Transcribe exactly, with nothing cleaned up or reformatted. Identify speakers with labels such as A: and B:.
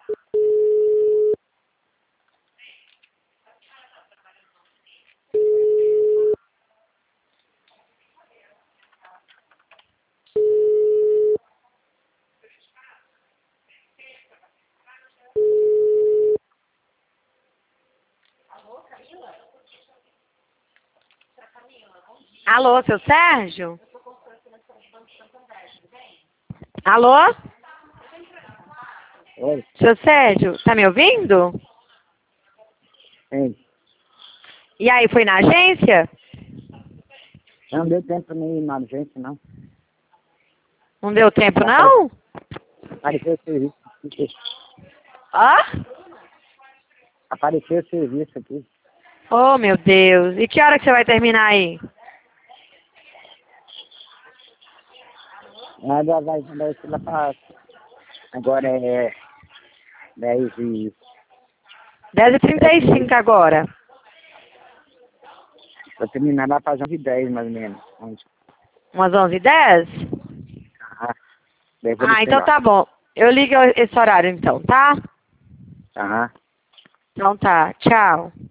A: Alô, seu Sérgio? Alô?
B: Oi,
A: Seu Sérgio, tá me ouvindo?
B: sim.
A: E aí, foi na agência?
B: Não deu tempo pra mim ir na agência, não.
A: Não deu tempo,
B: Já
A: não?
B: Apareceu o serviço.
A: Hã?
B: Apareceu o serviço aqui.
A: Oh, meu Deus. E que hora que você vai terminar aí?
B: Nada vai vai ser lá pra... Agora é dez e...
A: dez e trinta e cinco agora.
B: Vou terminar lá para onze e dez, mais ou menos. onze.
A: Umas onze e dez?
B: Ah, daí eu vou
A: Ah,
B: descer
A: então
B: lá.
A: tá bom. Eu ligo esse horário então, tá?
B: Aham.
A: Então tá. Tchau.